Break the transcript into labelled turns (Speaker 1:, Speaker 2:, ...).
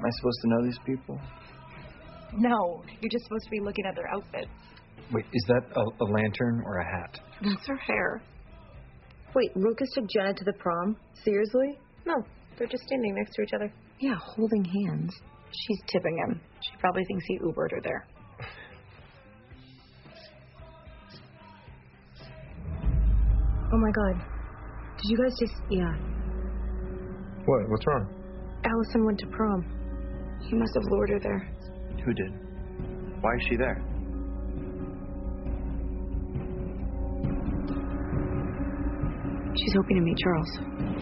Speaker 1: Am I supposed to know these people?
Speaker 2: No, you're just supposed to be looking at their outfits.
Speaker 1: Wait, is that a lantern or a hat?
Speaker 2: That's her hair.
Speaker 3: Wait, Lucas took Jenna to the prom? Seriously?
Speaker 2: No, they're just standing next to each other.
Speaker 3: Yeah, holding hands.
Speaker 2: She's tipping him. She probably thinks he Ubered her there.
Speaker 3: Oh my God. Did you guys just... Yeah.
Speaker 4: What? What's wrong?
Speaker 3: Allison went to prom.
Speaker 2: He must have lured her there.
Speaker 1: Who did? Why is she there?
Speaker 2: She's hoping to meet Charles.